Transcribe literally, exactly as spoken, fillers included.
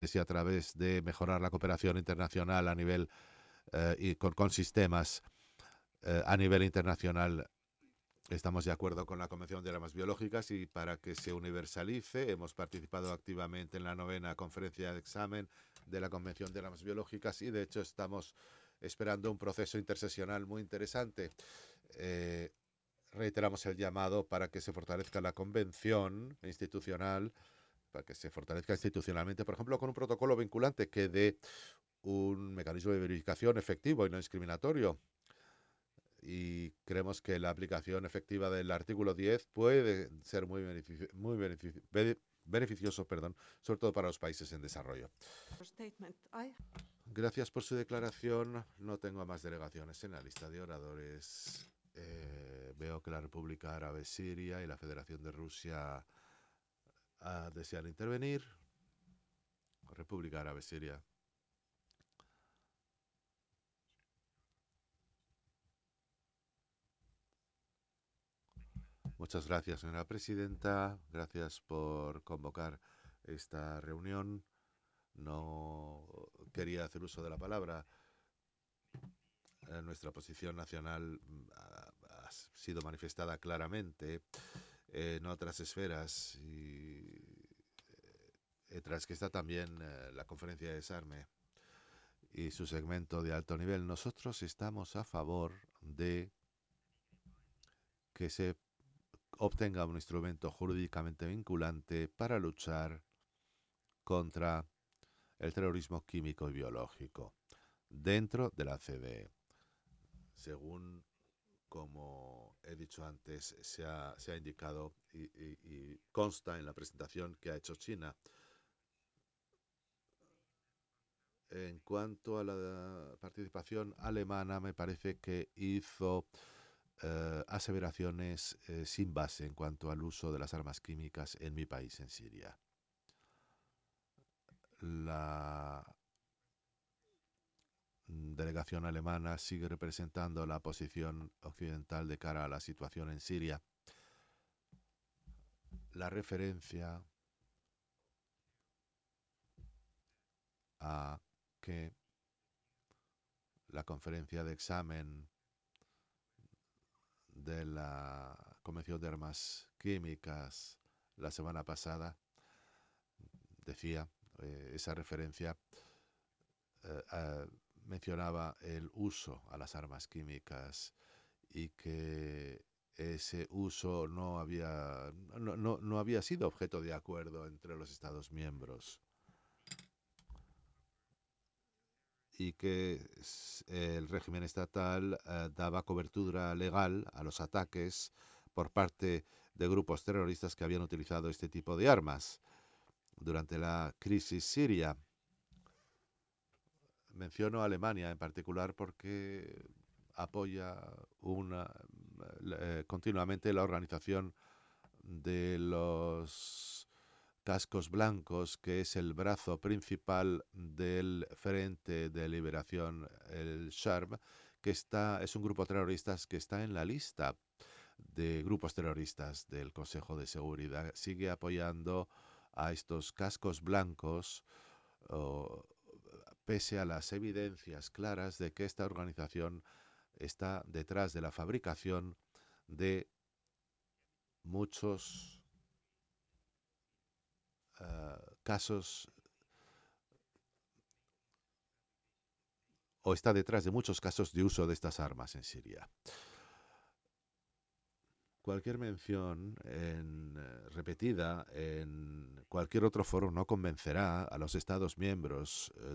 y a través de mejorar la cooperación internacional a nivel eh, y con, con sistemas eh, a nivel internacional. Estamos de acuerdo con la Convención de Armas Biológicas y para que se universalice hemos participado activamente en la novena conferencia de examen de la Convención de Armas Biológicas y de hecho estamos esperando un proceso intersesional muy interesante. Eh, Reiteramos el llamado para que se fortalezca la convención institucional, para que se fortalezca institucionalmente, por ejemplo, con un protocolo vinculante que dé un mecanismo de verificación efectivo y no discriminatorio. Y creemos que la aplicación efectiva del artículo diez puede ser muy, benefici muy benefici beneficioso, perdón, sobre todo para los países en desarrollo. Gracias por su declaración. No tengo más delegaciones en la lista de oradores. Eh, veo que la República Árabe Siria y la Federación de Rusia uh, desean intervenir. República Árabe Siria. Muchas gracias, señora presidenta. Gracias por convocar esta reunión. No quería hacer uso de la palabra. Eh, nuestra posición nacional ha, ha sido manifestada claramente en otras esferas y eh, tras que está también eh, la conferencia de desarme y su segmento de alto nivel. Nosotros estamos a favor de que se obtenga un instrumento jurídicamente vinculante para luchar contra el terrorismo químico y biológico dentro de la C D E. Según, como he dicho antes, se ha, se ha indicado y, y, y consta en la presentación que ha hecho China. En cuanto a la participación alemana, me parece que hizo eh, aseveraciones eh, sin base en cuanto al uso de las armas químicas en mi país, en Siria. La delegación alemana sigue representando la posición occidental de cara a la situación en Siria. La referencia a que la conferencia de examen de la Convención de Armas Químicas la semana pasada decía, eh, esa referencia eh, eh, mencionaba el uso a las armas químicas y que ese uso no había, no, no, no había sido objeto de acuerdo entre los Estados miembros y que el régimen estatal eh, daba cobertura legal a los ataques por parte de grupos terroristas que habían utilizado este tipo de armas durante la crisis siria. Menciono a Alemania en particular porque apoya una, eh, continuamente la organización de los cascos blancos, que es el brazo principal del Frente de Liberación, el SHARM, que está, es un grupo terrorista que está en la lista de grupos terroristas del Consejo de Seguridad. Sigue apoyando a estos cascos blancos, oh, pese a las evidencias claras de que esta organización está detrás de la fabricación de muchos uh, casos o está detrás de muchos casos de uso de estas armas en Siria. Cualquier mención en, eh, repetida en cualquier otro foro no convencerá a los Estados miembros eh,